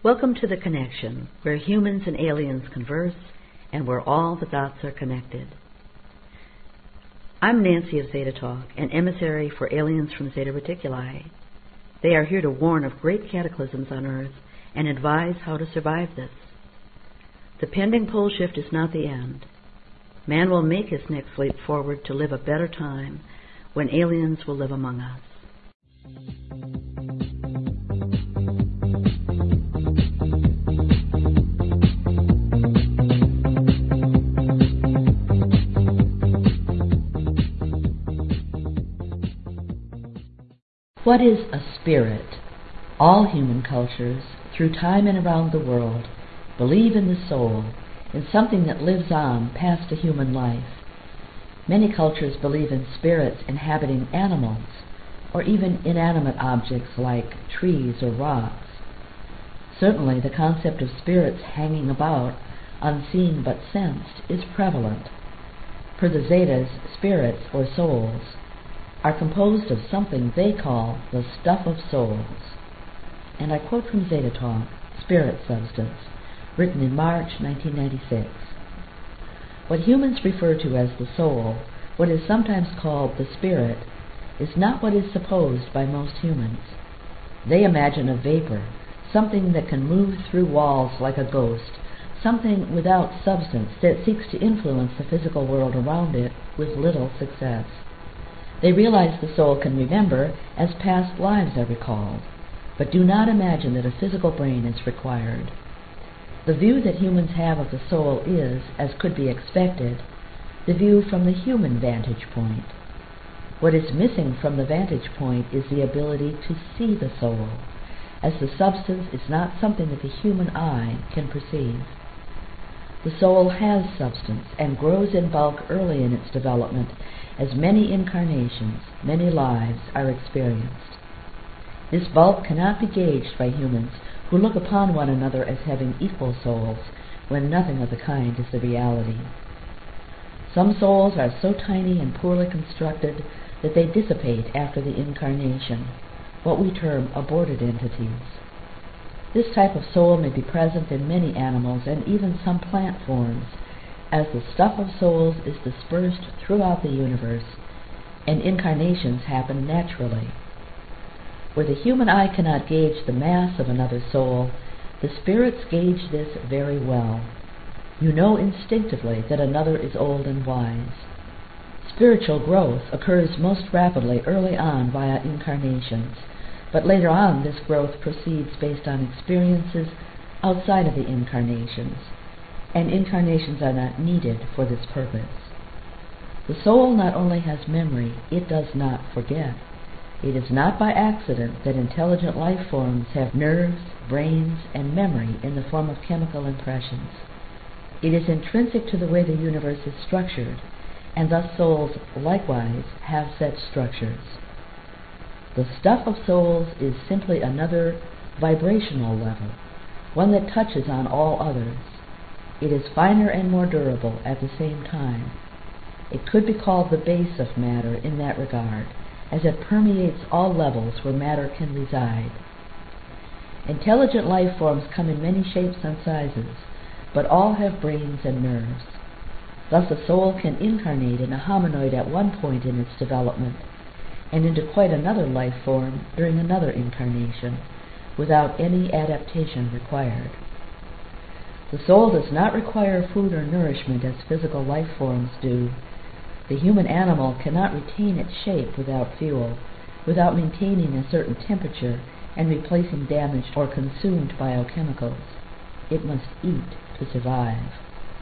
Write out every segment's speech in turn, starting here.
Welcome to The Connection, where humans and aliens converse and where all the dots are connected. I'm Nancy of Zeta Talk, an emissary for aliens from Zeta Reticuli. They are here to warn of great cataclysms on Earth and advise how to survive this. The pending pole shift is not the end. Man will make his next leap forward to live a better time when aliens will live among us. What is a spirit? All human cultures, through time and around the world, believe in the soul, in something that lives on past a human life. Many cultures believe in spirits inhabiting animals, or even inanimate objects like trees or rocks. Certainly the concept of spirits hanging about, unseen but sensed, is prevalent. For the Zetas, spirits, or souls, are composed of something they call the stuff of souls. And I quote from Zeta Talk, Spirit Substance, written in March 1996. What humans refer to as the soul, what is sometimes called the spirit, is not what is supposed by most humans. They imagine a vapor, something that can move through walls like a ghost, something without substance that seeks to influence the physical world around it with little success. They realize the soul can remember as past lives are recalled, but do not imagine that a physical brain is required. The view that humans have of the soul is, as could be expected, the view from the human vantage point. What is missing from the vantage point is the ability to see the soul, as the substance is not something that the human eye can perceive. The soul has substance and grows in bulk early in its development as many incarnations, many lives are experienced. This bulk cannot be gauged by humans who look upon one another as having equal souls when nothing of the kind is the reality. Some souls are so tiny and poorly constructed that they dissipate after the incarnation, what we term aborted entities. This type of soul may be present in many animals and even some plant forms, as the stuff of souls is dispersed throughout the universe, and incarnations happen naturally. Where the human eye cannot gauge the mass of another soul, the spirits gauge this very well. You know instinctively that another is old and wise. Spiritual growth occurs most rapidly early on via incarnations, but later on this growth proceeds based on experiences outside of the incarnations, and incarnations are not needed for this purpose. The soul not only has memory, it does not forget. It is not by accident that intelligent life forms have nerves, brains, and memory in the form of chemical impressions. It is intrinsic to the way the universe is structured, and thus souls likewise have such structures. The stuff of souls is simply another vibrational level, one that touches on all others. It is finer and more durable at the same time. It could be called the base of matter in that regard, as it permeates all levels where matter can reside. Intelligent life forms come in many shapes and sizes, but all have brains and nerves. Thus a soul can incarnate in a hominoid at one point in its development, and into quite another life form during another incarnation, without any adaptation required. The soul does not require food or nourishment as physical life forms do. The human animal cannot retain its shape without fuel, without maintaining a certain temperature and replacing damaged or consumed biochemicals. It must eat to survive.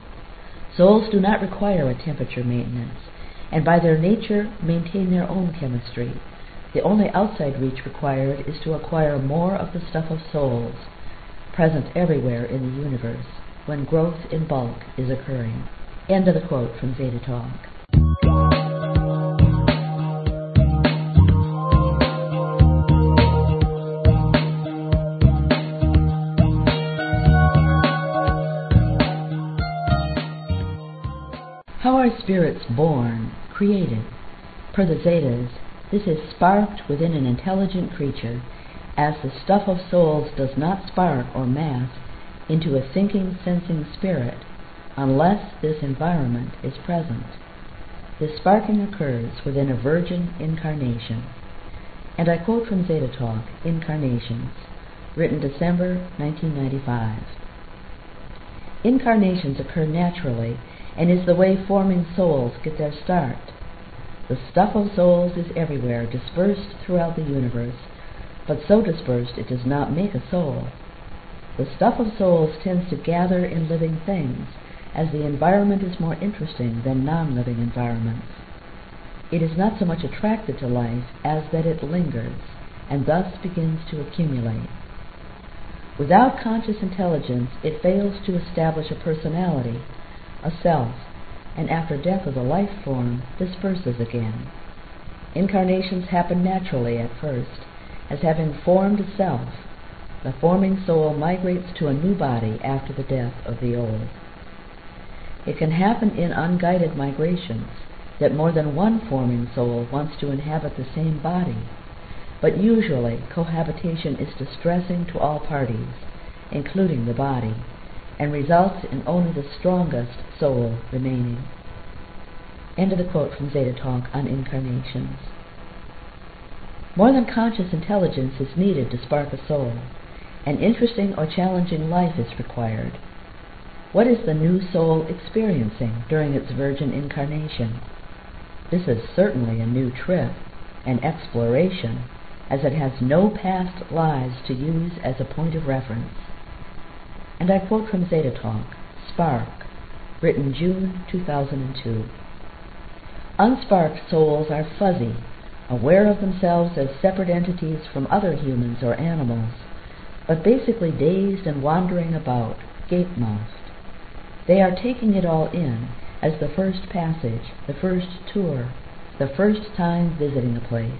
Souls do not require a temperature maintenance, and by their nature maintain their own chemistry. The only outside reach required is to acquire more of the stuff of souls, present everywhere in the universe, when growth in bulk is occurring. End of the quote from Zeta Talk. How are spirits born, created? Per the Zetas, this is sparked within an intelligent creature, as the stuff of souls does not spark or mass into a thinking, sensing spirit unless this environment is present. This sparking occurs within a virgin incarnation. And I quote from Zeta Talk, Incarnations, written December 1995. Incarnations occur naturally and is the way forming souls get their start. The stuff of souls is everywhere, dispersed throughout the universe, but so dispersed it does not make a soul. The stuff of souls tends to gather in living things, as the environment is more interesting than non-living environments. It is not so much attracted to life as that it lingers, and thus begins to accumulate. Without conscious intelligence, it fails to establish a personality, a self, and after death of the life form, disperses again. Incarnations happen naturally at first, as having formed a self. The forming soul migrates to a new body after the death of the old. It can happen in unguided migrations, that more than one forming soul wants to inhabit the same body, but usually cohabitation is distressing to all parties, including the body, and results in only the strongest soul remaining. End of the quote from Zeta Talk on Incarnations. More than conscious intelligence is needed to spark a soul. An interesting or challenging life is required. What is the new soul experiencing during its virgin incarnation? This is certainly a new trip, an exploration, as it has no past lives to use as a point of reference. And I quote from Zeta Talk, Spark, written June 2002. Unsparked souls are fuzzy, aware of themselves as separate entities from other humans or animals, but basically dazed and wandering about, gape-mouthed. They are taking it all in as the first passage, the first tour, the first time visiting a place.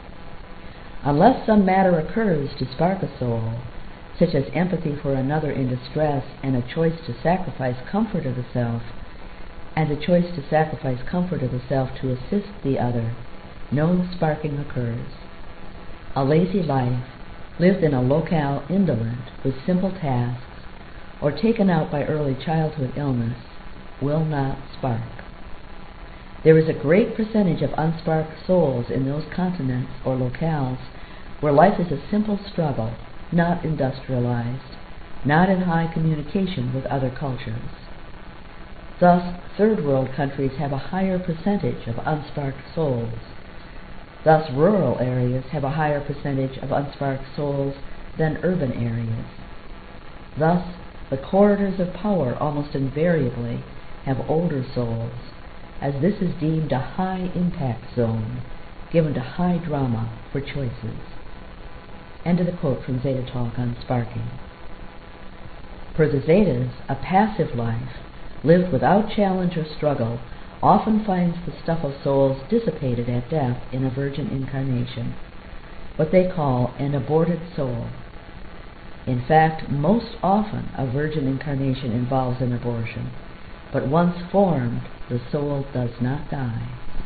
Unless some matter occurs to spark a soul, such as empathy for another in distress and a choice to sacrifice comfort of the self, and a choice to sacrifice comfort of the self to assist the other, no sparking occurs. A lazy life, lived in a locale indolent with simple tasks, or taken out by early childhood illness, will not spark. There is a great percentage of unsparked souls in those continents or locales where life is a simple struggle, not industrialized, not in high communication with other cultures. Thus, third world countries have a higher percentage of unsparked souls. Thus, rural areas have a higher percentage of unsparked souls than urban areas. Thus, the corridors of power almost invariably have older souls, as this is deemed a high-impact zone, given to high drama for choices. End of the quote from Zeta Talk on sparking. For the Zetas, a passive life, lived without challenge or struggle, often finds the stuff of souls dissipated at death in a virgin incarnation, what they call an aborted soul. In fact, most often a virgin incarnation involves an abortion, but once formed, the soul does not die.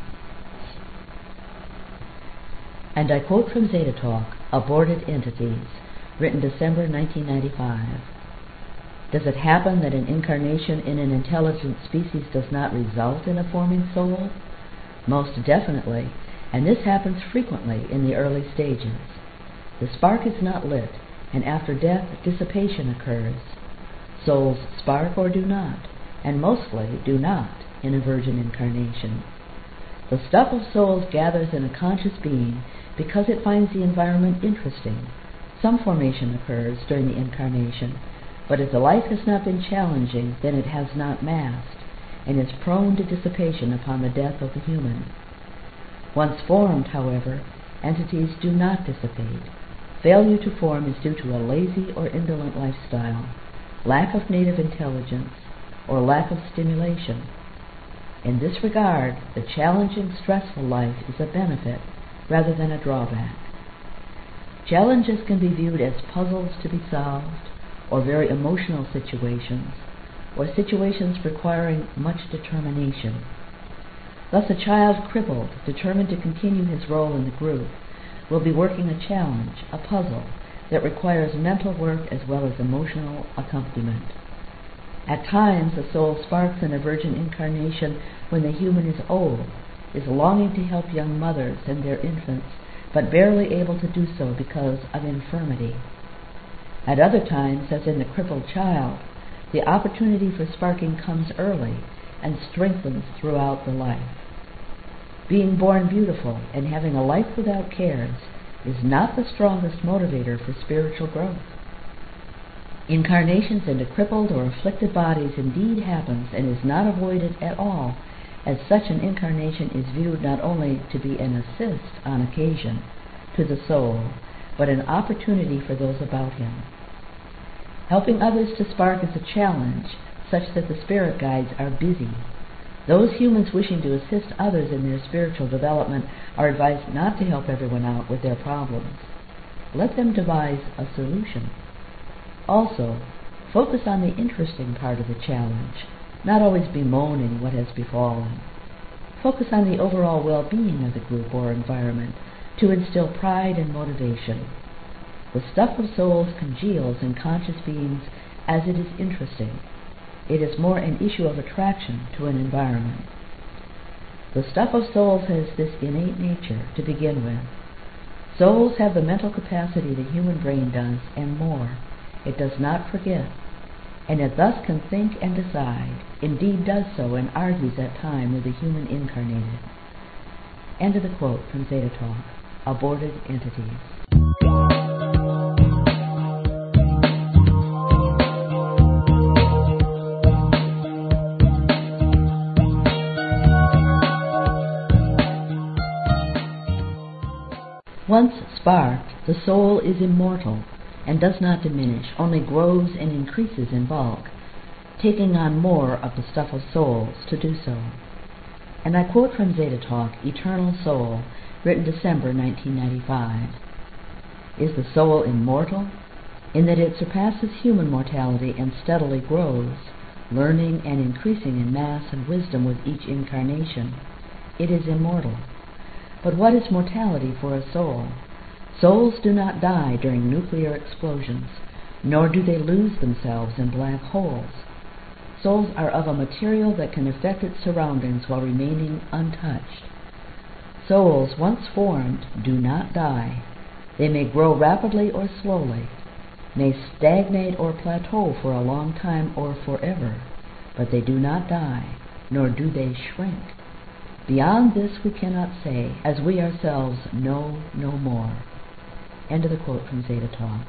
And I quote from Zeta Talk, Aborted Entities, written December 1995. Does it happen that an incarnation in an intelligent species does not result in a forming soul? Most definitely, and this happens frequently in the early stages. The spark is not lit, and after death, dissipation occurs. Souls spark or do not, and mostly do not, in a virgin incarnation. The stuff of souls gathers in a conscious being because it finds the environment interesting. Some formation occurs during the incarnation, but if the life has not been challenging, then it has not massed, and is prone to dissipation upon the death of the human. Once formed, however, entities do not dissipate. Failure to form is due to a lazy or indolent lifestyle, lack of native intelligence, or lack of stimulation. In this regard, the challenging, stressful life is a benefit rather than a drawback. Challenges can be viewed as puzzles to be solved, or very emotional situations, or situations requiring much determination. Thus, a child crippled, determined to continue his role in the group, will be working a challenge, a puzzle, that requires mental work as well as emotional accompaniment. At times, the soul sparks in a virgin incarnation when the human is old, is longing to help young mothers and their infants, but barely able to do so because of infirmity. At other times, as in the crippled child, the opportunity for sparking comes early and strengthens throughout the life. Being born beautiful and having a life without cares is not the strongest motivator for spiritual growth. Incarnations into crippled or afflicted bodies indeed happens and is not avoided at all, as such an incarnation is viewed not only to be an assist on occasion to the soul, but an opportunity for those about him. Helping others to spark is a challenge, such that the spirit guides are busy. Those humans wishing to assist others in their spiritual development are advised not to help everyone out with their problems. Let them devise a solution. Also, focus on the interesting part of the challenge, not always bemoaning what has befallen. Focus on the overall well-being of the group or environment to instill pride and motivation. The stuff of souls congeals in conscious beings as it is interesting. It is more an issue of attraction to an environment. The stuff of souls has this innate nature to begin with. Souls have the mental capacity the human brain does, and more. It does not forget, and it thus can think and decide, indeed does so and argues at time with the human incarnated. End of the quote from Zeta Talk, Aborted Entities. Once sparked, the soul is immortal and does not diminish, only grows and increases in bulk, taking on more of the stuff of souls to do so. And I quote from Zeta Talk, Eternal Soul, written December 1995. Is the soul immortal? In that it surpasses human mortality and steadily grows, learning and increasing in mass and wisdom with each incarnation. It is immortal. But what is mortality for a soul? Souls do not die during nuclear explosions, nor do they lose themselves in black holes. Souls are of a material that can affect its surroundings while remaining untouched. Souls, once formed, do not die. They may grow rapidly or slowly, may stagnate or plateau for a long time or forever, but they do not die, nor do they shrink. Beyond this we cannot say, as we ourselves know no more. End of the quote from Zeta Talk.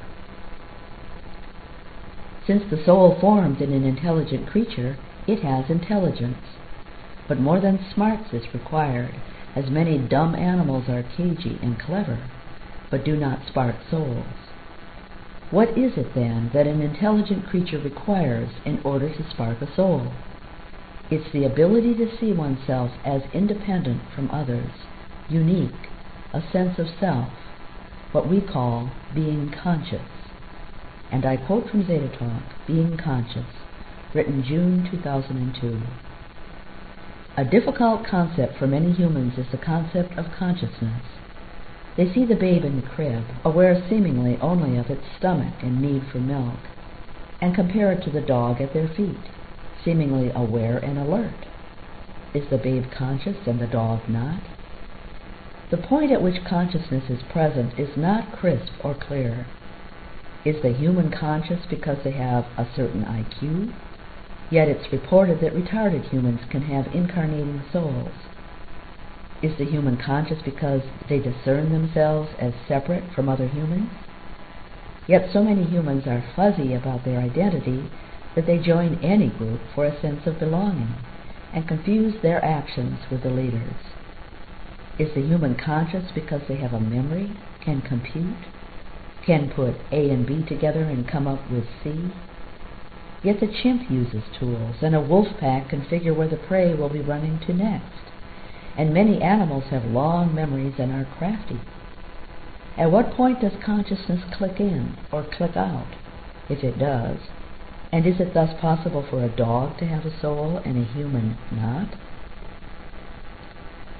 Since the soul formed in an intelligent creature, it has intelligence. But more than smarts is required, as many dumb animals are cagey and clever, but do not spark souls. What is it, then, that an intelligent creature requires in order to spark a soul? It's the ability to see oneself as independent from others, unique, a sense of self, what we call being conscious. And I quote from Zeta Talk, Being Conscious, written June 2002. A difficult concept for many humans is the concept of consciousness. They see the babe in the crib, aware seemingly only of its stomach and need for milk, and compare it to the dog at their feet, seemingly aware and alert. Is the babe conscious and the dog not? The point at which consciousness is present is not crisp or clear. Is the human conscious because they have a certain IQ? Yet it's reported that retarded humans can have incarnating souls. Is the human conscious because they discern themselves as separate from other humans? Yet so many humans are fuzzy about their identity that they join any group for a sense of belonging and confuse their actions with the leaders. Is the human conscious because they have a memory, can compute, can put A and B together and come up with C? Yet the chimp uses tools, and a wolf pack can figure where the prey will be running to next. And many animals have long memories and are crafty. At what point does consciousness click in or click out, if it does? And is it thus possible for a dog to have a soul and a human not?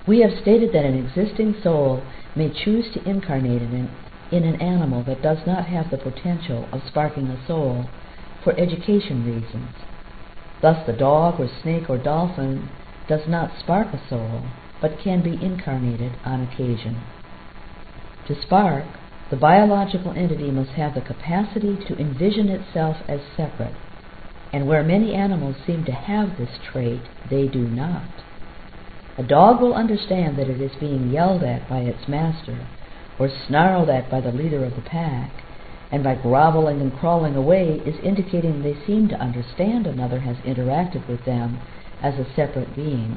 We have stated that an existing soul may choose to incarnate in an animal that does not have the potential of sparking a soul for education reasons. Thus the dog or snake or dolphin does not spark a soul, but can be incarnated on occasion. To spark, the biological entity must have the capacity to envision itself as separate, and where many animals seem to have this trait, they do not. A dog will understand that it is being yelled at by its master, or snarled at by the leader of the pack, and by groveling and crawling away is indicating they seem to understand another has interacted with them as a separate being.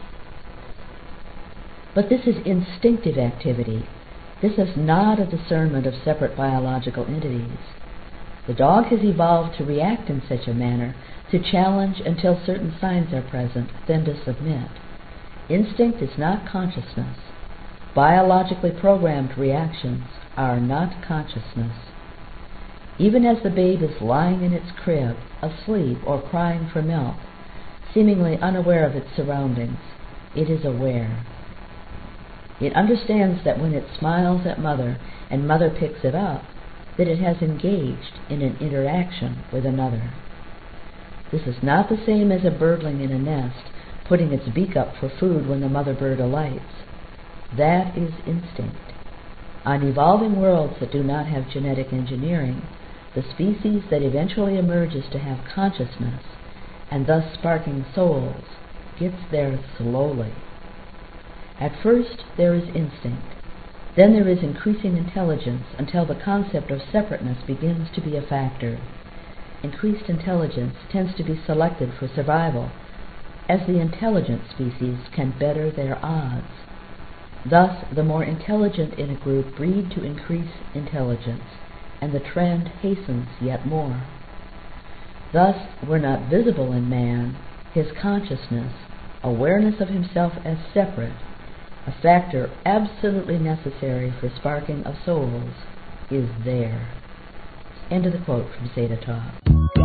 But this is instinctive activity. This is not a discernment of separate biological entities. The dog has evolved to react in such a manner, to challenge until certain signs are present, then to submit. Instinct is not consciousness. Biologically programmed reactions are not consciousness. Even as the babe is lying in its crib, asleep or crying for milk, seemingly unaware of its surroundings, it is aware. It understands that when it smiles at mother and mother picks it up, that it has engaged in an interaction with another. This is not the same as a birdling in a nest putting its beak up for food when the mother bird alights. That is instinct. On evolving worlds that do not have genetic engineering, the species that eventually emerges to have consciousness, and thus sparking souls, gets there slowly. At first there is instinct. Then there is increasing intelligence until the concept of separateness begins to be a factor. Increased intelligence tends to be selected for survival, as the intelligent species can better their odds. Thus, the more intelligent in a group breed to increase intelligence, and the trend hastens yet more. Thus, where not visible in man, his consciousness, awareness of himself as separate, a factor absolutely necessary for sparking of souls, is there. End of the quote from Zeta Talk.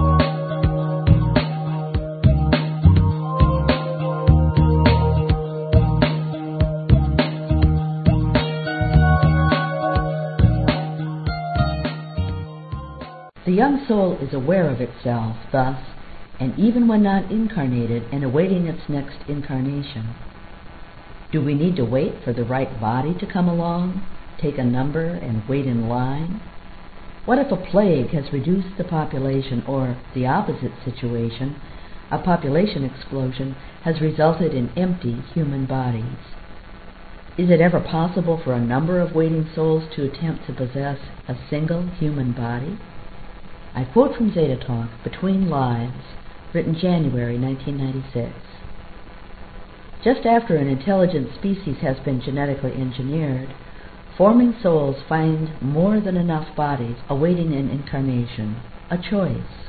The young soul is aware of itself, thus, and even when not incarnated and awaiting its next incarnation. Do we need to wait for the right body to come along, take a number, and wait in line? What if a plague has reduced the population, or the opposite situation, a population explosion, has resulted in empty human bodies? Is it ever possible for a number of waiting souls to attempt to possess a single human body? I quote from Zeta Talk, Between Lives, written January 1996. Just after an intelligent species has been genetically engineered, forming souls find more than enough bodies awaiting an incarnation, a choice.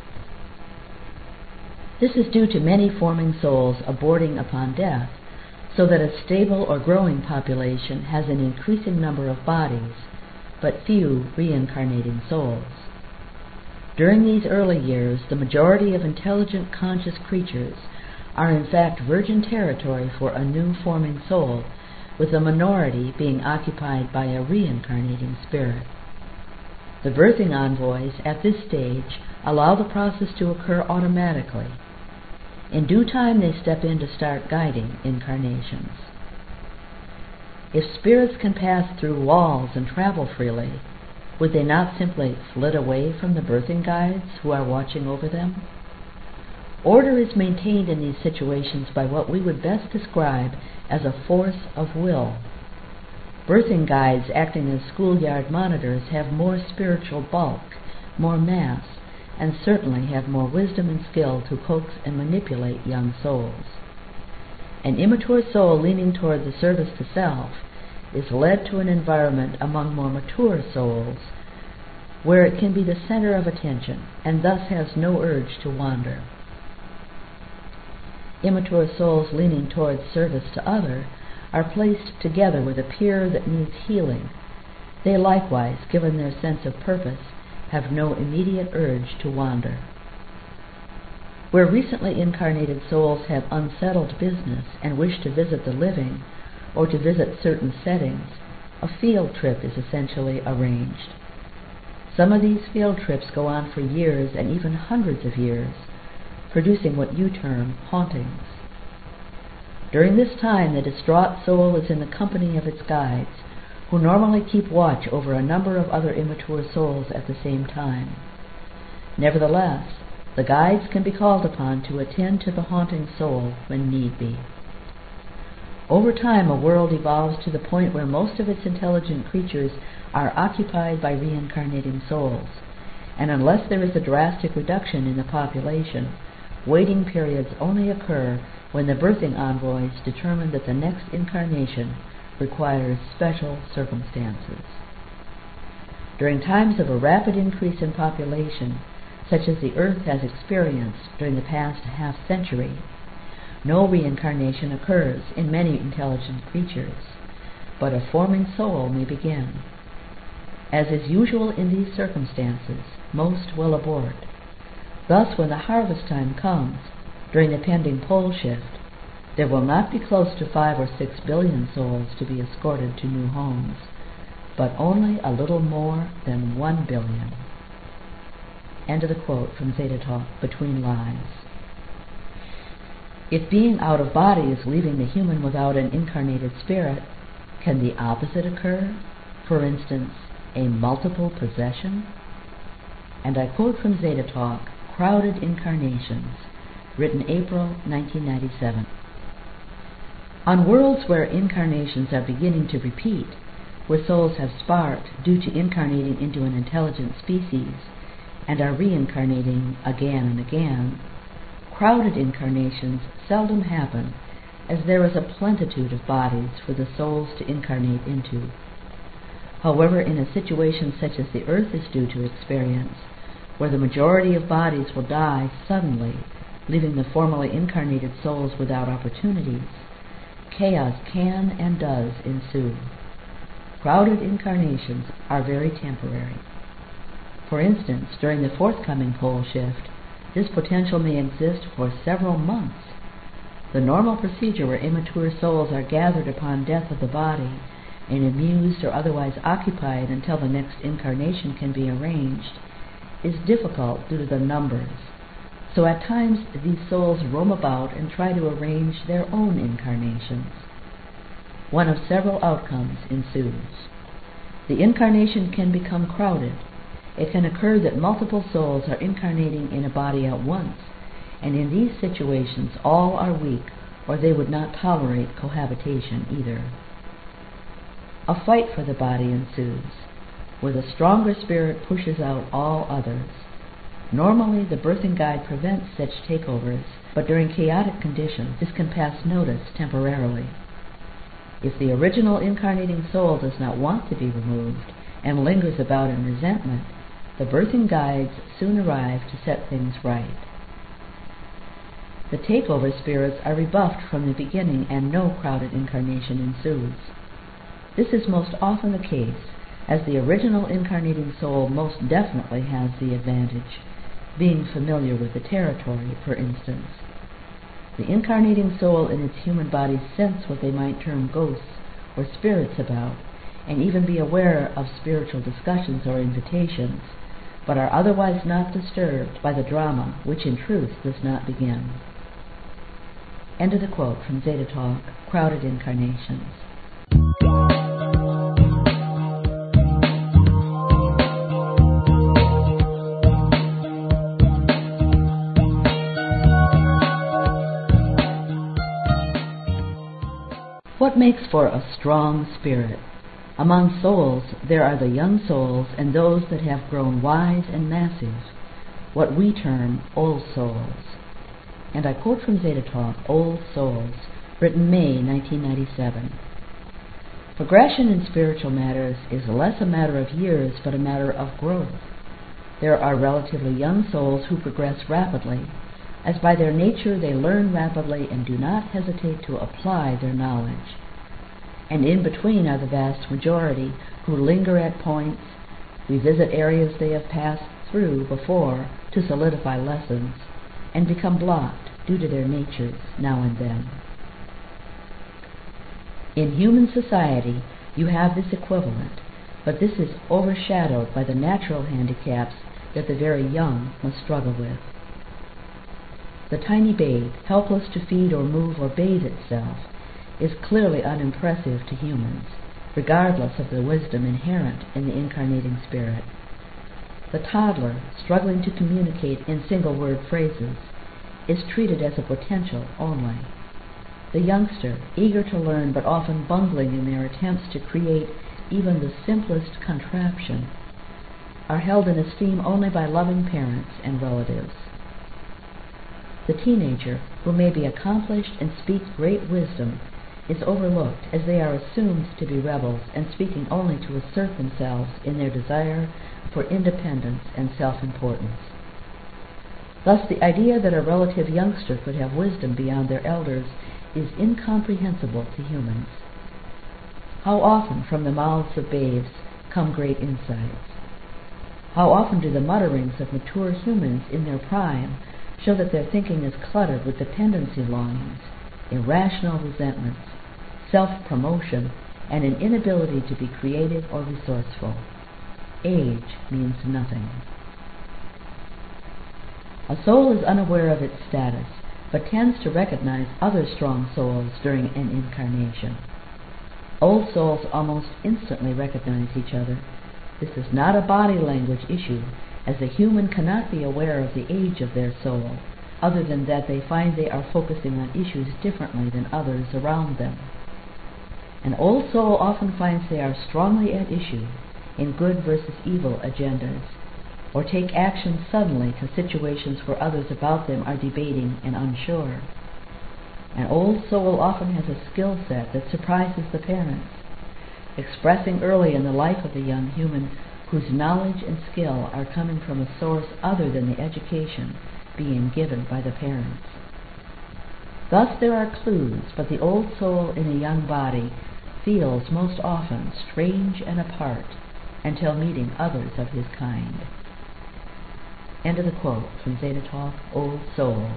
This is due to many forming souls aborting upon death, so that a stable or growing population has an increasing number of bodies, but few reincarnating souls. During these early years, the majority of intelligent, conscious creatures are in fact virgin territory for a new forming soul, with the minority being occupied by a reincarnating spirit. The birthing envoys at this stage allow the process to occur automatically. In due time they step in to start guiding incarnations. If spirits can pass through walls and travel freely, would they not simply flit away from the birthing guides who are watching over them? Order is maintained in these situations by what we would best describe as a force of will. Birthing guides acting as schoolyard monitors have more spiritual bulk, more mass, and certainly have more wisdom and skill to coax and manipulate young souls. An immature soul leaning toward the service to self is led to an environment among more mature souls where it can be the center of attention and thus has no urge to wander. Immature souls leaning towards service to other are placed together with a peer that needs healing. They likewise, given their sense of purpose, have no immediate urge to wander. Where recently incarnated souls have unsettled business and wish to visit the living, or to visit certain settings, a field trip is essentially arranged. Some of these field trips go on for years and even hundreds of years, producing what you term hauntings. During this time, the distraught soul is in the company of its guides, who normally keep watch over a number of other immature souls at the same time. Nevertheless, the guides can be called upon to attend to the haunting soul when need be. Over time, a world evolves to the point where most of its intelligent creatures are occupied by reincarnating souls, and unless there is a drastic reduction in the population, waiting periods only occur when the birthing envoys determine that the next incarnation requires special circumstances. During times of a rapid increase in population, such as the Earth has experienced during the past half-century, no reincarnation occurs in many intelligent creatures, but a forming soul may begin. As is usual in these circumstances, most will abort. Thus, when the harvest time comes, during the pending pole shift, there will not be close to 5 or 6 billion souls to be escorted to new homes, but only a little more than 1 billion. End of the quote from Zeta Talk, Between Lives. If being out of body is leaving the human without an incarnated spirit, can the opposite occur? For instance, a multiple possession? And I quote from Zeta Talk, Crowded Incarnations, written April 1997. On worlds where incarnations are beginning to repeat, where souls have sparked due to incarnating into an intelligent species and are reincarnating again and again, crowded incarnations seldom happen, as there is a plenitude of bodies for the souls to incarnate into. However, in a situation such as the Earth is due to experience, where the majority of bodies will die suddenly, leaving the formerly incarnated souls without opportunities, chaos can and does ensue. Crowded incarnations are very temporary. For instance, during the forthcoming pole shift, this potential may exist for several months. The normal procedure where immature souls are gathered upon death of the body and amused or otherwise occupied until the next incarnation can be arranged is difficult due to the numbers. So at times these souls roam about and try to arrange their own incarnations. One of several outcomes ensues. The incarnation can become crowded. It can occur that multiple souls are incarnating in a body at once, and in these situations all are weak, or they would not tolerate cohabitation either. A fight for the body ensues, where the stronger spirit pushes out all others. Normally, the birthing guide prevents such takeovers, but during chaotic conditions, this can pass notice temporarily. If the original incarnating soul does not want to be removed and lingers about in resentment, the birthing guides soon arrive to set things right. The takeover spirits are rebuffed from the beginning and no crowded incarnation ensues. This is most often the case, as the original incarnating soul most definitely has the advantage, being familiar with the territory, for instance. The incarnating soul in its human body sense what they might term ghosts or spirits about, and even be aware of spiritual discussions or invitations, but are otherwise not disturbed by the drama which in truth does not begin. End of the quote from Zeta Talk, Crowded Incarnations. What makes for a strong spirit? Among souls, there are the young souls and those that have grown wise and massive, what we term old souls. And I quote from Zeta Talk, Old Souls, written May 1997. Progression in spiritual matters is less a matter of years, but a matter of growth. There are relatively young souls who progress rapidly, as by their nature they learn rapidly and do not hesitate to apply their knowledge. And in between are the vast majority who linger at points, revisit areas they have passed through before to solidify lessons, and become blocked due to their natures now and then. In human society, you have this equivalent, but this is overshadowed by the natural handicaps that the very young must struggle with. The tiny babe, helpless to feed or move or bathe itself, is clearly unimpressive to humans, regardless of the wisdom inherent in the incarnating spirit. The toddler, struggling to communicate in single-word phrases, is treated as a potential only. The youngster, eager to learn but often bungling in their attempts to create even the simplest contraption, are held in esteem only by loving parents and relatives. The teenager, who may be accomplished and speak great wisdom, is overlooked as they are assumed to be rebels and speaking only to assert themselves in their desire for independence and self-importance. Thus, the idea that a relative youngster could have wisdom beyond their elders is incomprehensible to humans. How often from the mouths of babes come great insights? How often do the mutterings of mature humans in their prime show that their thinking is cluttered with dependency longings, irrational resentments, self-promotion, and an inability to be creative or resourceful. Age means nothing. A soul is unaware of its status, but tends to recognize other strong souls during an incarnation. Old souls almost instantly recognize each other. This is not a body language issue, as the human cannot be aware of the age of their soul, other than that they find they are focusing on issues differently than others around them. An old soul often finds they are strongly at issue in good versus evil agendas, or take action suddenly to situations where others about them are debating and unsure. An old soul often has a skill set that surprises the parents, expressing early in the life of the young human whose knowledge and skill are coming from a source other than the education being given by the parents. Thus there are clues, but the old soul in a young body feels most often strange and apart until meeting others of his kind. End of the quote from Zeta Talk, Old Souls.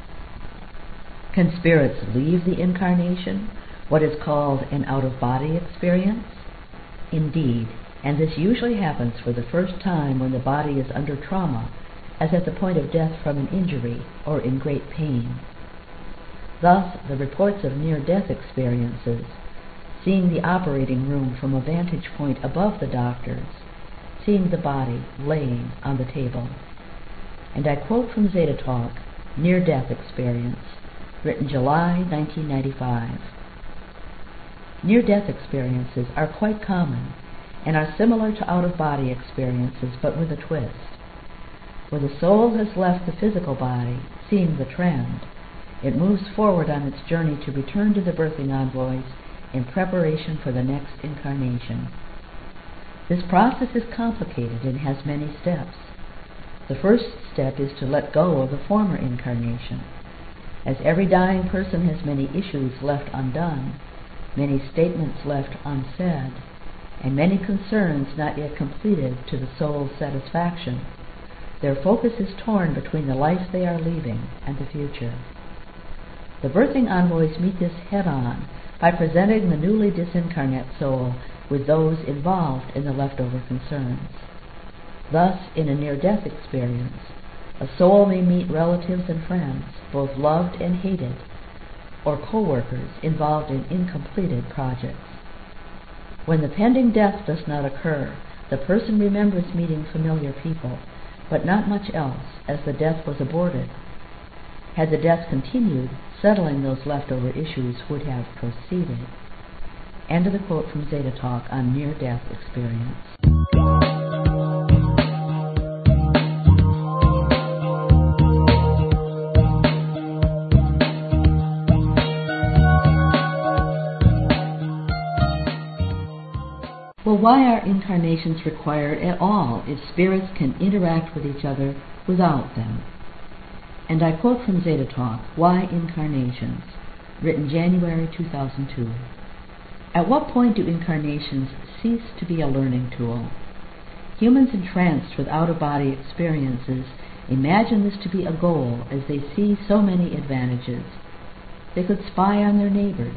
Can spirits leave the incarnation, what is called an out-of-body experience? Indeed, and this usually happens for the first time when the body is under trauma, as at the point of death from an injury or in great pain. Thus, the reports of near-death experiences, seeing the operating room from a vantage point above the doctors, seeing the body laying on the table. And I quote from Zeta Talk, Near-Death Experience, written July 1995. Near-death experiences are quite common and are similar to out-of-body experiences, but with a twist. Where the soul has left the physical body, seeing the trend, it moves forward on its journey to return to the birthing envoys in preparation for the next incarnation. This process is complicated and has many steps. The first step is to let go of the former incarnation. As every dying person has many issues left undone, many statements left unsaid, and many concerns not yet completed to the soul's satisfaction, their focus is torn between the life they are leaving and the future. The birthing envoys meet this head-on by presenting the newly disincarnate soul with those involved in the leftover concerns. Thus, in a near-death experience, a soul may meet relatives and friends, both loved and hated, or co-workers involved in incompleted projects. When the pending death does not occur, the person remembers meeting familiar people, but not much else, as the death was aborted. Had the death continued, settling those leftover issues would have proceeded. End of the quote from Zeta Talk on near-death experience. Well, why are incarnations required at all if spirits can interact with each other without them? And I quote from Zeta Talk, Why Incarnations, written January 2002. At what point do incarnations cease to be a learning tool? Humans entranced with out-of-body experiences imagine this to be a goal as they see so many advantages. They could spy on their neighbors,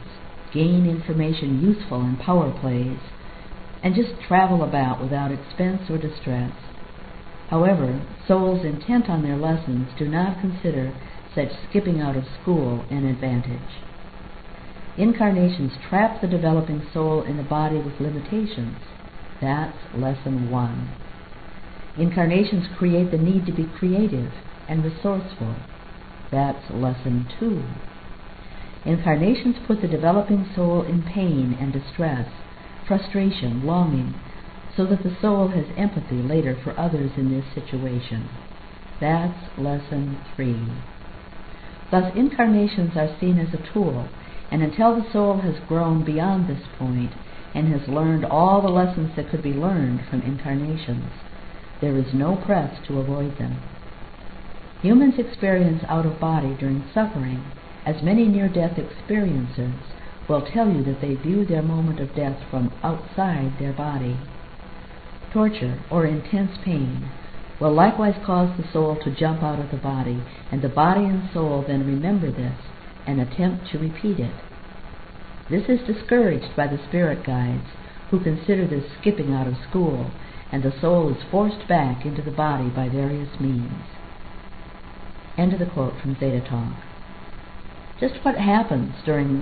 gain information useful in power plays, and just travel about without expense or distress. However, souls intent on their lessons do not consider such skipping out of school an advantage. Incarnations trap the developing soul in a body with limitations. That's lesson 1. Incarnations create the need to be creative and resourceful. That's lesson 2. Incarnations put the developing soul in pain and distress, frustration, longing, so that the soul has empathy later for others in this situation. That's lesson 3. Thus, incarnations are seen as a tool, and until the soul has grown beyond this point and has learned all the lessons that could be learned from incarnations, there is no press to avoid them. Humans experience out-of-body during suffering, as many near-death experiencers will tell you that they view their moment of death from outside their body. Torture or intense pain will likewise cause the soul to jump out of the body, and the body and soul then remember this and attempt to repeat it. This is discouraged by the spirit guides, who consider this skipping out of school, and the soul is forced back into the body by various means. End of the quote from Zeta Talk. Just what happens during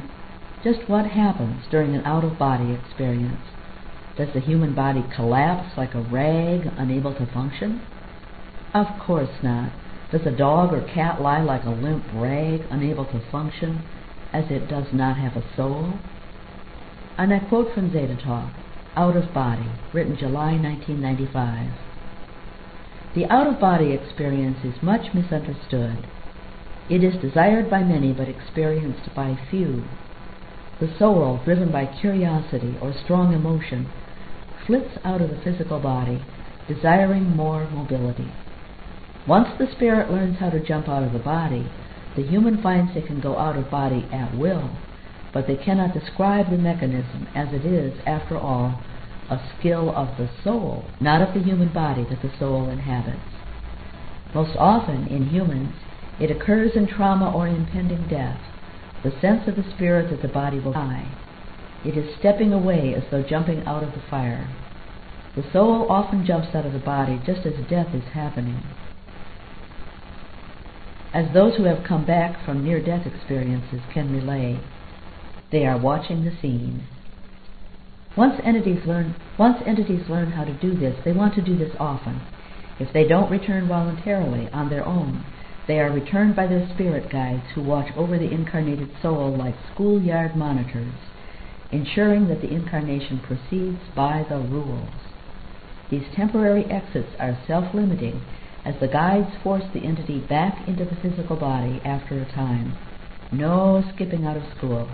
an out-of-body experience? Does the human body collapse like a rag, unable to function? Of course not. Does a dog or cat lie like a limp rag, unable to function, as it does not have a soul? And I quote from Zeta Talk, Out of Body, written July 1995. The out-of-body experience is much misunderstood. It is desired by many but experienced by few. The soul, driven by curiosity or strong emotion, flits out of the physical body, desiring more mobility. Once the spirit learns how to jump out of the body, the human finds they can go out of body at will, but they cannot describe the mechanism, as it is, after all, a skill of the soul, not of the human body that the soul inhabits. Most often, in humans, it occurs in trauma or impending death, the sense of the spirit that the body will die. It is stepping away as though jumping out of the fire. The soul often jumps out of the body just as death is happening. As those who have come back from near-death experiences can relay, they are watching the scene. Once entities learn how to do this, they want to do this often. If they don't return voluntarily on their own, they are returned by their spirit guides, who watch over the incarnated soul like schoolyard monitors, ensuring that the incarnation proceeds by the rules. These temporary exits are self-limiting, as the guides force the entity back into the physical body after a time. No skipping out of school.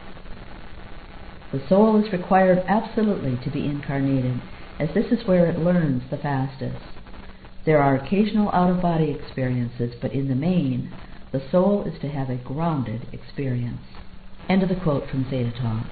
The soul is required absolutely to be incarnated, as this is where it learns the fastest. There are occasional out-of-body experiences, but in the main, the soul is to have a grounded experience. End of the quote from Zeta Talk.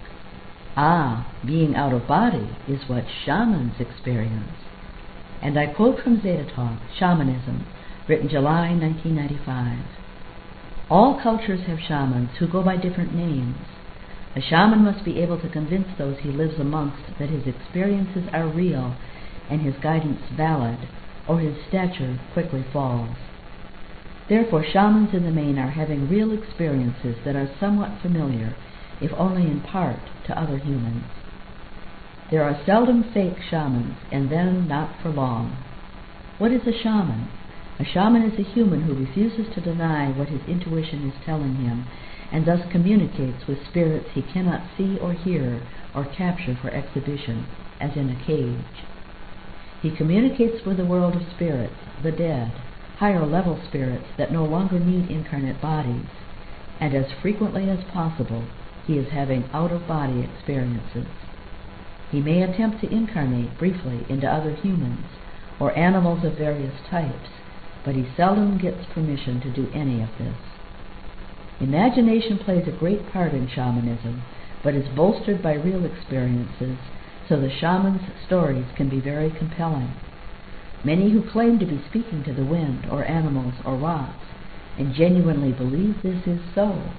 Being out of body is what shamans experience. And I quote from Zeta Talk, Shamanism, written July 1995. All cultures have shamans who go by different names. A shaman must be able to convince those he lives amongst that his experiences are real and his guidance valid, or his stature quickly falls. Therefore, shamans in the main are having real experiences that are somewhat familiar, if only in part, to other humans. There are seldom fake shamans, and then not for long. What is a shaman? A shaman is a human who refuses to deny what his intuition is telling him, and thus communicates with spirits he cannot see or hear or capture for exhibition, as in a cage. He communicates with the world of spirits, the dead, higher-level spirits that no longer need incarnate bodies, and as frequently as possible he is having out-of-body experiences. He may attempt to incarnate briefly into other humans or animals of various types, but he seldom gets permission to do any of this. Imagination plays a great part in shamanism, but is bolstered by real experiences, so the shaman's stories can be very compelling. Many who claim to be speaking to the wind or animals or rocks and genuinely believe this is so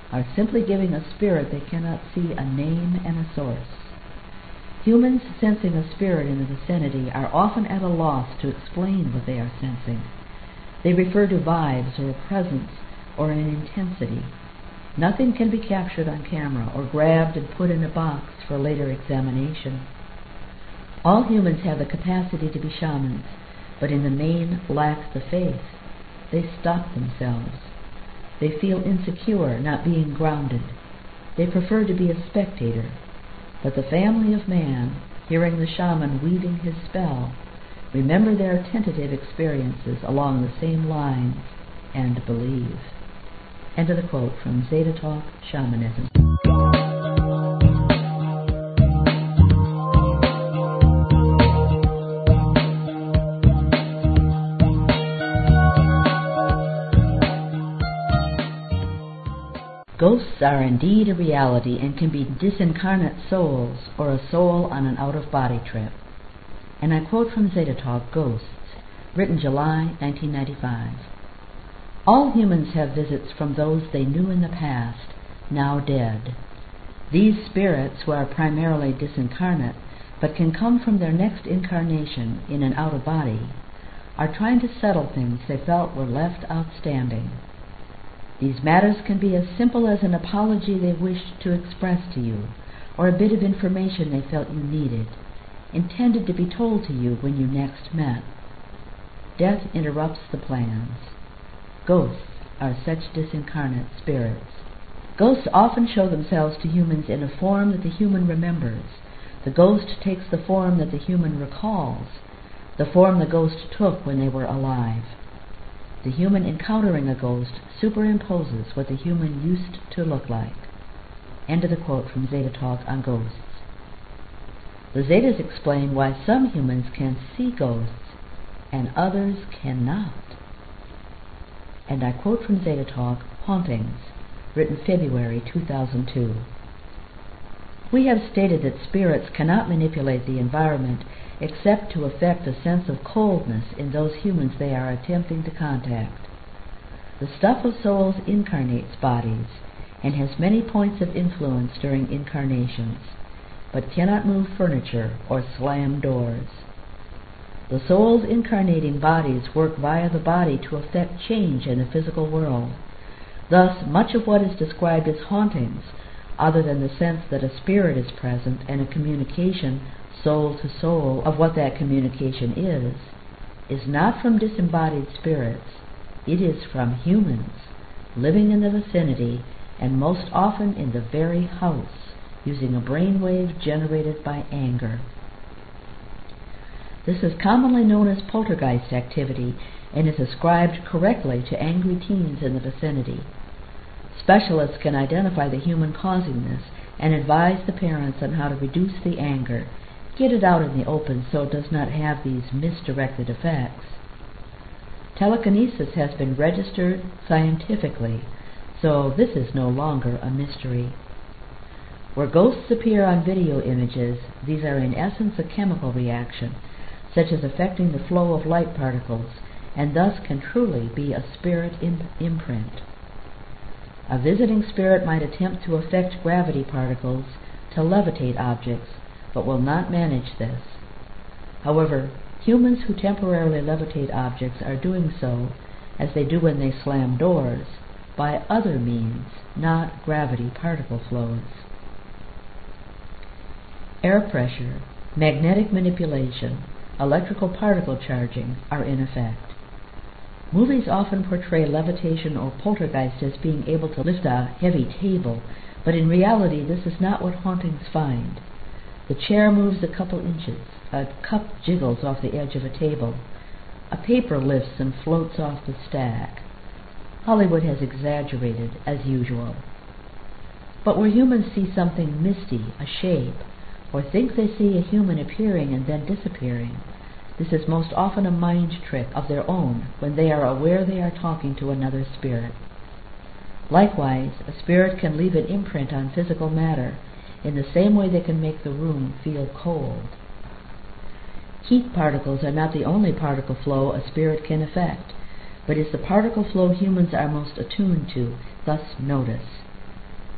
are simply giving a spirit they cannot see a name and a source. Humans sensing a spirit in the vicinity are often at a loss to explain what they are sensing. They refer to vibes or a presence or an intensity. Nothing can be captured on camera or grabbed and put in a box for later examination. All humans have the capacity to be shamans, but in the main lack the faith. They stop themselves. They feel insecure, not being grounded. They prefer to be a spectator. But the family of man, hearing the shaman weaving his spell, remember their tentative experiences along the same lines and believe. End of the quote from Zeta Talk Shamanism. Ghosts are indeed a reality and can be disincarnate souls or a soul on an out-of-body trip. And I quote from Zeta Talk Ghosts, written July 1995. All humans have visits from those they knew in the past, now dead. These spirits, who are primarily disincarnate, but can come from their next incarnation in an out-of-body, are trying to settle things they felt were left outstanding. These matters can be as simple as an apology they wished to express to you, or a bit of information they felt you needed, intended to be told to you when you next met. Death interrupts the plans. Ghosts are such disincarnate spirits. Ghosts often show themselves to humans in a form that the human remembers. The ghost takes the form that the human recalls, the form the ghost took when they were alive. The human encountering a ghost superimposes what the human used to look like. End of the quote from Zeta Talk on Ghosts. The Zetas explain why some humans can see ghosts and others cannot. And I quote from Zeta Talk, Hauntings, written February 2002. We have stated that spirits cannot manipulate the environment except to effect a sense of coldness in those humans they are attempting to contact. The stuff of souls incarnates bodies and has many points of influence during incarnations, but cannot move furniture or slam doors. The souls incarnating bodies work via the body to effect change in the physical world. Thus, much of what is described as hauntings, other than the sense that a spirit is present and a communication soul to soul of what that communication is not from disembodied spirits. It is from humans living in the vicinity and most often in the very house, using a brainwave generated by anger. This is commonly known as poltergeist activity and is ascribed correctly to angry teens in the vicinity. Specialists can identify the human causing this and advise the parents on how to reduce the anger, get it out in the open so it does not have these misdirected effects. Telekinesis has been registered scientifically, so this is no longer a mystery. Where ghosts appear on video images, these are in essence a chemical reaction, such as affecting the flow of light particles, and thus can truly be a spirit imprint. A visiting spirit might attempt to affect gravity particles to levitate objects, but will not manage this. However, humans who temporarily levitate objects are doing so, as they do when they slam doors, by other means, not gravity particle flows. Air pressure, magnetic manipulation, electrical particle charging are in effect. Movies often portray levitation or poltergeist as being able to lift a heavy table, but in reality this is not what hauntings find. The chair moves a couple inches, a cup jiggles off the edge of a table, a paper lifts and floats off the stack. Hollywood has exaggerated, as usual. But where humans see something misty, a shape, or think they see a human appearing and then disappearing, this is most often a mind trick of their own when they are aware they are talking to another spirit. Likewise, a spirit can leave an imprint on physical matter in the same way they can make the room feel cold. Heat particles are not the only particle flow a spirit can affect, but is the particle flow humans are most attuned to, thus notice.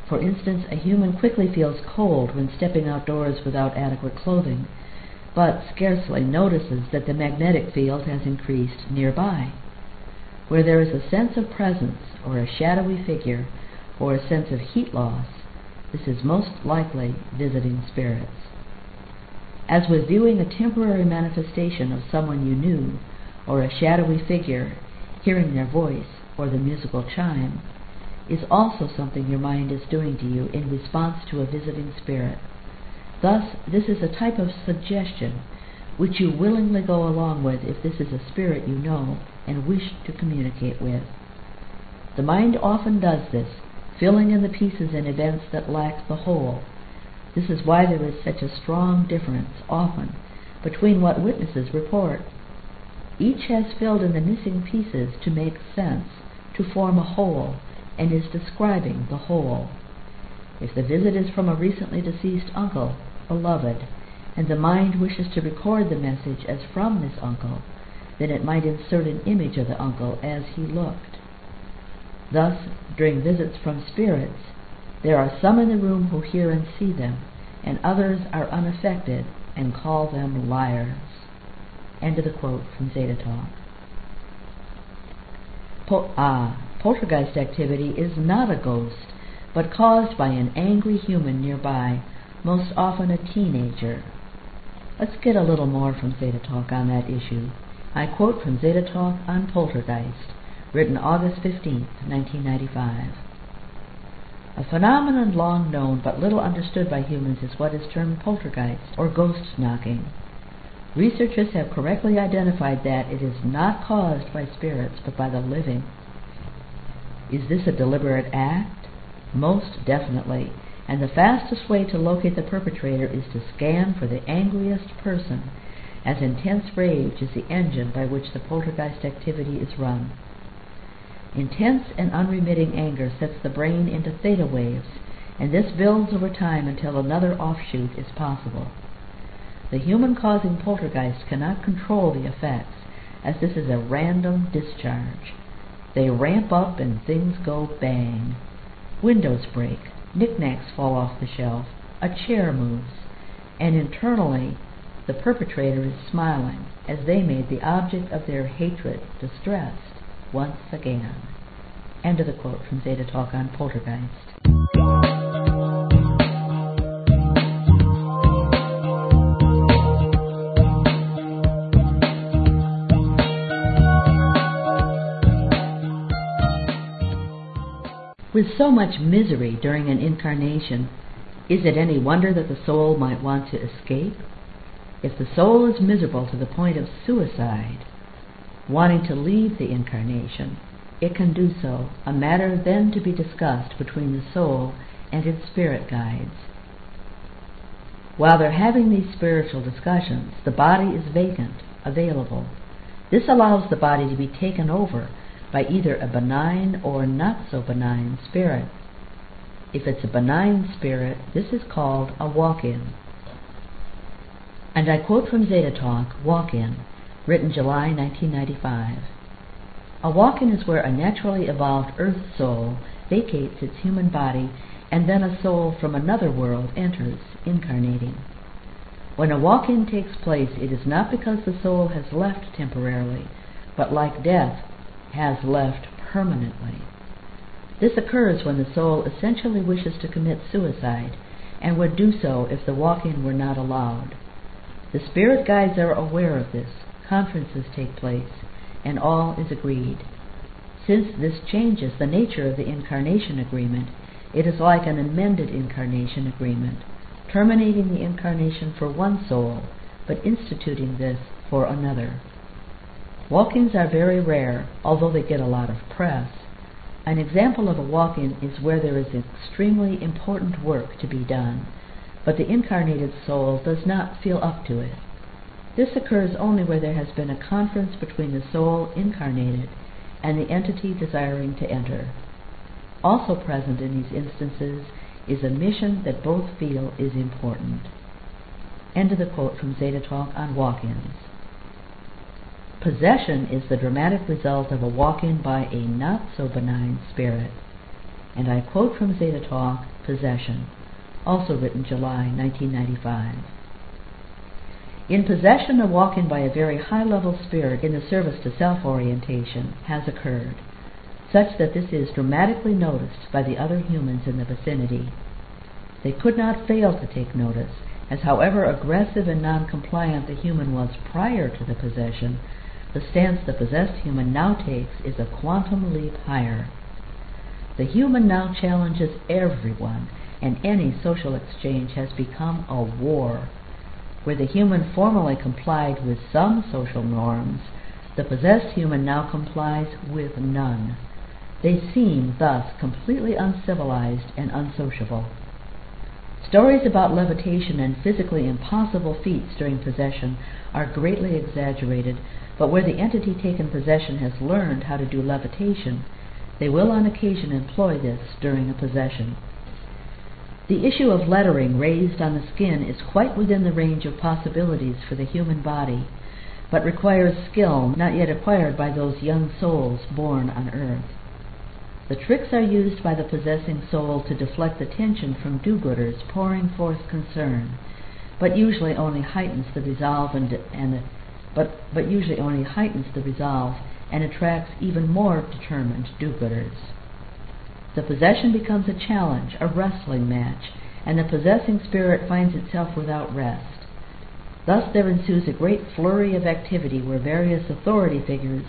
For instance, a human quickly feels cold when stepping outdoors without adequate clothing, but scarcely notices that the magnetic field has increased nearby. Where there is a sense of presence, or a shadowy figure, or a sense of heat loss, this is most likely visiting spirits. As with viewing a temporary manifestation of someone you knew, or a shadowy figure, hearing their voice, or the musical chime, is also something your mind is doing to you in response to a visiting spirit. Thus, this is a type of suggestion which you willingly go along with if this is a spirit you know and wish to communicate with. The mind often does this, filling in the pieces in events that lack the whole. This is why there is such a strong difference, often, between what witnesses report. Each has filled in the missing pieces to make sense, to form a whole, and is describing the whole. If the visit is from a recently deceased uncle, beloved, and the mind wishes to record the message as from this uncle, then it might insert an image of the uncle as he looked. Thus, during visits from spirits, there are some in the room who hear and see them, and others are unaffected and call them liars. End of the quote from Zeta Talk. Poltergeist activity is not a ghost, but caused by an angry human nearby, most often a teenager. Let's get a little more from Zeta Talk on that issue. I quote from Zeta Talk on Poltergeist, written August 15, 1995. A phenomenon long known but little understood by humans is what is termed poltergeist, or ghost knocking. Researchers have correctly identified that it is not caused by spirits but by the living. Is this a deliberate act? Most definitely, and the fastest way to locate the perpetrator is to scan for the angriest person, as intense rage is the engine by which the poltergeist activity is run. Intense and unremitting anger sets the brain into theta waves, and this builds over time until another offshoot is possible. The human causing poltergeist cannot control the effects, as this is a random discharge. They ramp up and things go bang. Windows break, knickknacks fall off the shelf, a chair moves, and internally the perpetrator is smiling as they made the object of their hatred distressed once again. End of the quote from Zeta Talk on Poltergeist. With so much misery during an incarnation, is it any wonder that the soul might want to escape? If the soul is miserable to the point of suicide, wanting to leave the incarnation, it can do so, a matter then to be discussed between the soul and its spirit guides. While they're having these spiritual discussions, the body is vacant, available. This allows the body to be taken over by either a benign or not so benign spirit. If it's a benign spirit, this is called a walk-in. And I quote from Zeta Talk, Walk-in, written July 1995. A walk-in is where a naturally evolved earth soul vacates its human body and then a soul from another world enters, incarnating. When a walk-in takes place, it is not because the soul has left temporarily, but like death, has left permanently. This occurs when the soul essentially wishes to commit suicide, and would do so if the walk-in were not allowed. The spirit guides are aware of this, conferences take place, and all is agreed. Since this changes the nature of the incarnation agreement, it is like an amended incarnation agreement, terminating the incarnation for one soul, but instituting this for another. Walk-ins are very rare, although they get a lot of press. An example of a walk-in is where there is extremely important work to be done, but the incarnated soul does not feel up to it. This occurs only where there has been a conference between the soul incarnated and the entity desiring to enter. Also present in these instances is a mission that both feel is important. End of the quote from Zeta Talk on walk-ins. Possession is the dramatic result of a walk-in by a not-so-benign spirit. and I quote from Zeta Talk, Possession, also written July 1995. In possession, a walk-in by a very high-level spirit in the service to self-orientation has occurred, such that this is dramatically noticed by the other humans in the vicinity. They could not fail to take notice, as however aggressive and non-compliant the human was prior to the possession, the stance the possessed human now takes is a quantum leap higher. The human now challenges everyone, and any social exchange has become a war. Where the human formerly complied with some social norms, the possessed human now complies with none. They seem thus completely uncivilized and unsociable. Stories about levitation and physically impossible feats during possession are greatly exaggerated, but where the entity taken possession has learned how to do levitation, they will on occasion employ this during a possession. The issue of lettering raised on the skin is quite within the range of possibilities for the human body, but requires skill not yet acquired by those young souls born on earth. The tricks are used by the possessing soul to deflect attention from do-gooders pouring forth concern, but usually only heightens the resolve and attracts even more determined do-gooders. The possession becomes a challenge, a wrestling match, and the possessing spirit finds itself without rest. Thus there ensues a great flurry of activity where various authority figures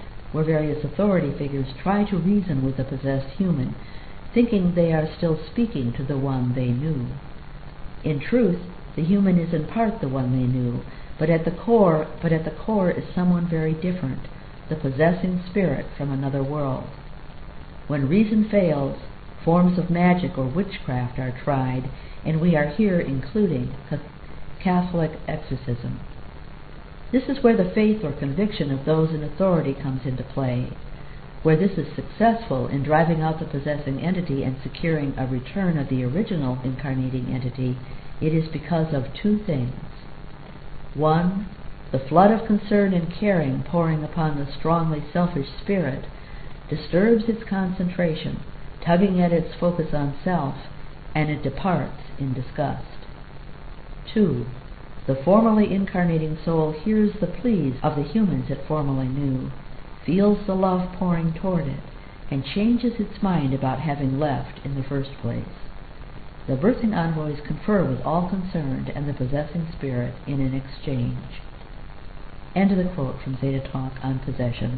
try to reason with the possessed human, thinking they are still speaking to the one they knew. In truth, the human is in part the one they knew, but at the core is someone very different, the possessing spirit from another world. When reason fails, forms of magic or witchcraft are tried, and we are here including Catholic exorcism. This is where the faith or conviction of those in authority comes into play. Where this is successful in driving out the possessing entity and securing a return of the original incarnating entity, it is because of two things. 1. The flood of concern and caring pouring upon the strongly selfish spirit disturbs its concentration, tugging at its focus on self, and it departs in disgust. 2. The formerly incarnating soul hears the pleas of the humans it formerly knew, feels the love pouring toward it, and changes its mind about having left in the first place. The birthing envoys confer with all concerned and the possessing spirit in an exchange. End of the quote from Zeta Talk on Possession.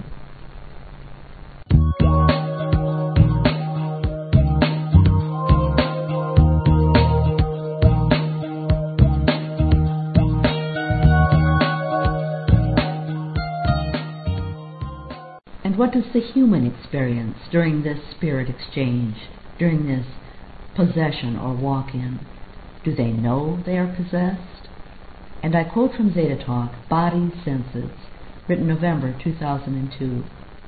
What does the human experience during this spirit exchange, during this possession or walk-in? Do they know they are possessed? And I quote from Zeta Talk, Body Senses, written November 2002.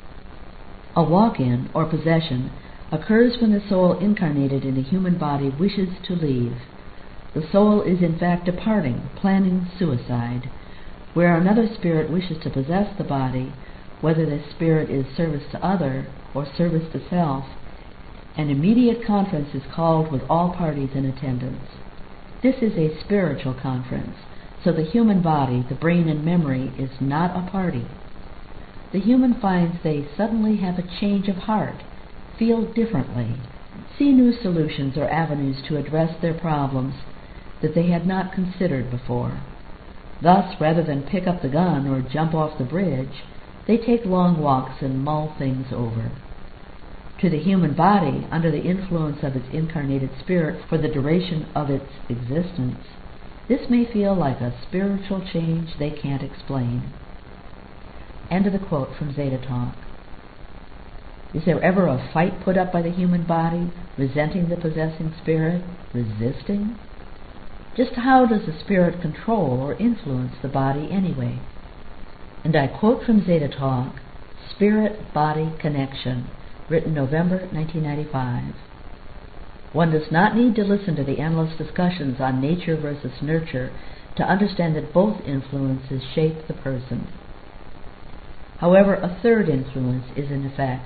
A walk-in or possession occurs when the soul incarnated in a human body wishes to leave. The soul is in fact departing, planning suicide. Where another spirit wishes to possess the body, whether the spirit is service to other or service to self, an immediate conference is called with all parties in attendance. This is a spiritual conference, so the human body, the brain and memory, is not a party. The human finds they suddenly have a change of heart, feel differently, see new solutions or avenues to address their problems that they had not considered before. Thus, rather than pick up the gun or jump off the bridge, they take long walks and mull things over. To the human body, under the influence of its incarnated spirit for the duration of its existence, this may feel like a spiritual change they can't explain. End of the quote from Zeta Talk. Is there ever a fight put up by the human body, resenting the possessing spirit, resisting? Just how does the spirit control or influence the body anyway? And I quote from Zeta Talk, Spirit-Body Connection, written November 1995. One does not need to listen to the endless discussions on nature versus nurture to understand that both influences shape the person. However, a third influence is in effect,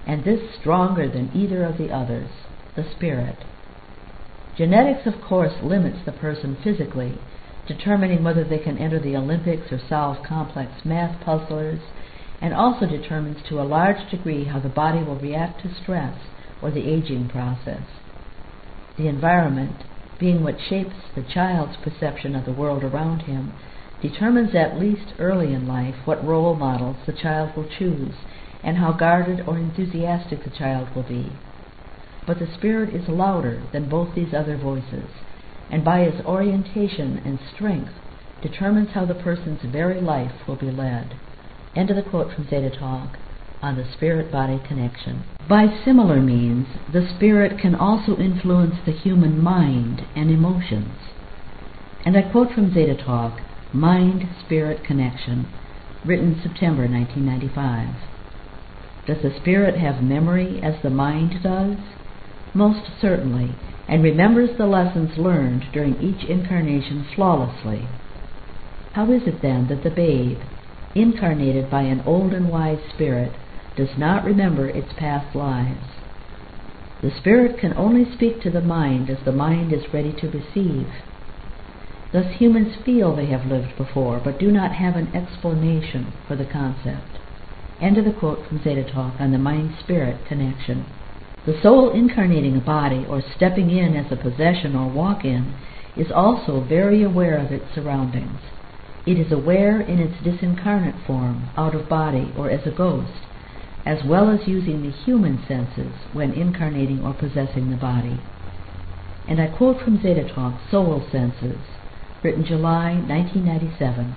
and this stronger than either of the others, the spirit. Genetics, of course, limits the person physically, determining whether they can enter the Olympics or solve complex math puzzlers, and also determines to a large degree how the body will react to stress or the aging process. The environment, being what shapes the child's perception of the world around him, determines at least early in life what role models the child will choose and how guarded or enthusiastic the child will be. But the spirit is louder than both these other voices, and by its orientation and strength determines how the person's very life will be led. End of the quote from Zeta Talk on the spirit-body connection. By similar means, the spirit can also influence the human mind and emotions. And I quote from Zeta Talk, Mind-Spirit Connection, written September 1995. Does the spirit have memory as the mind does? Most certainly, and remembers the lessons learned during each incarnation flawlessly. How is it then that the babe, incarnated by an old and wise spirit, does not remember its past lives? The spirit can only speak to the mind as the mind is ready to receive. Thus humans feel they have lived before, but do not have an explanation for the concept. End of the quote from Zeta Talk on the mind-spirit connection. The soul incarnating a body or stepping in as a possession or walk-in is also very aware of its surroundings. It is aware in its disincarnate form, out of body or as a ghost, as well as using the human senses when incarnating or possessing the body. And I quote from Zeta Talk, Soul Senses, written July 1997.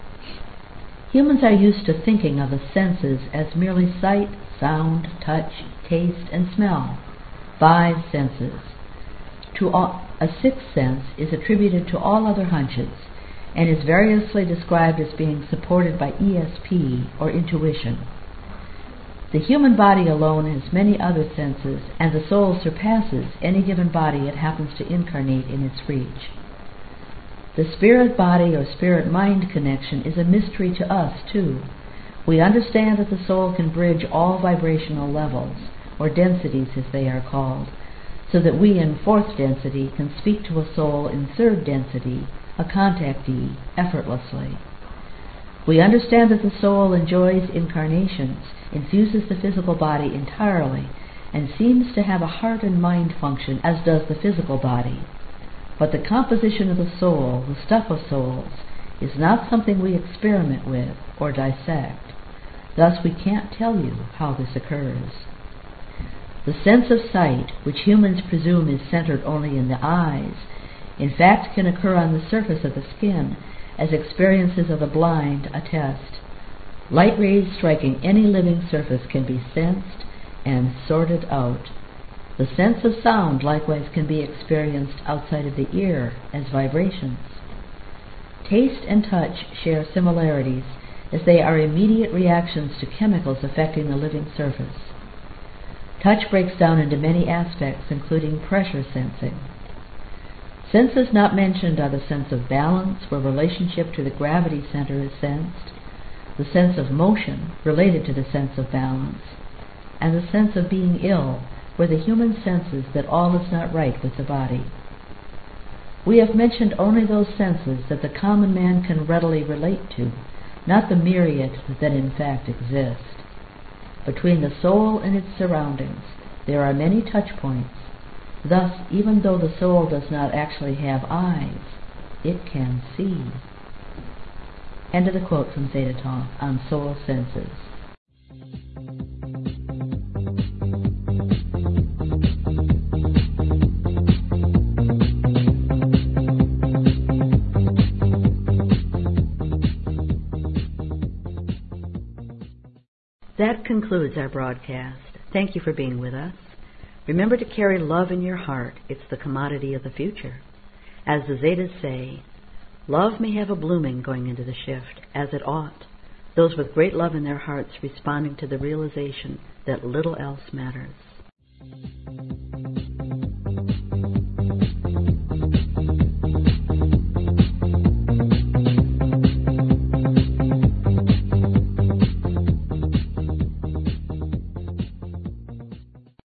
Humans are used to thinking of the senses as merely sight, sound, touch, taste, and smell, 5 senses. A sixth sense is attributed to all other hunches, and is variously described as being supported by ESP or intuition. The human body alone has many other senses, and the soul surpasses any given body it happens to incarnate in its reach. The spirit-body or spirit-mind connection is a mystery to us, too. We understand that the soul can bridge all vibrational levels, or densities as they are called, so that we in 4th density can speak to a soul in 3rd density, a contactee, effortlessly. We understand that the soul enjoys incarnations, infuses the physical body entirely, and seems to have a heart and mind function as does the physical body. But the composition of the soul, the stuff of souls, is not something we experiment with or dissect. Thus we can't tell you how this occurs. The sense of sight, which humans presume is centered only in the eyes, in fact can occur on the surface of the skin, as experiences of the blind attest. Light rays striking any living surface can be sensed and sorted out. The sense of sound likewise can be experienced outside of the ear as vibrations. Taste and touch share similarities, as they are immediate reactions to chemicals affecting the living surface. Touch breaks down into many aspects, including pressure sensing. Senses not mentioned are the sense of balance, where relationship to the gravity center is sensed, the sense of motion, related to the sense of balance, and the sense of being ill, where the human senses that all is not right with the body. We have mentioned only those senses that the common man can readily relate to, not the myriad that in fact exist. Between the soul and its surroundings, there are many touch points. Thus, even though the soul does not actually have eyes, it can see. End of the quote from Zeta Talk on Soul Senses. That concludes our broadcast. Thank you for being with us. Remember to carry love in your heart. It's the commodity of the future. As the Zetas say, love may have a blooming going into the shift, as it ought, those with great love in their hearts responding to the realization that little else matters.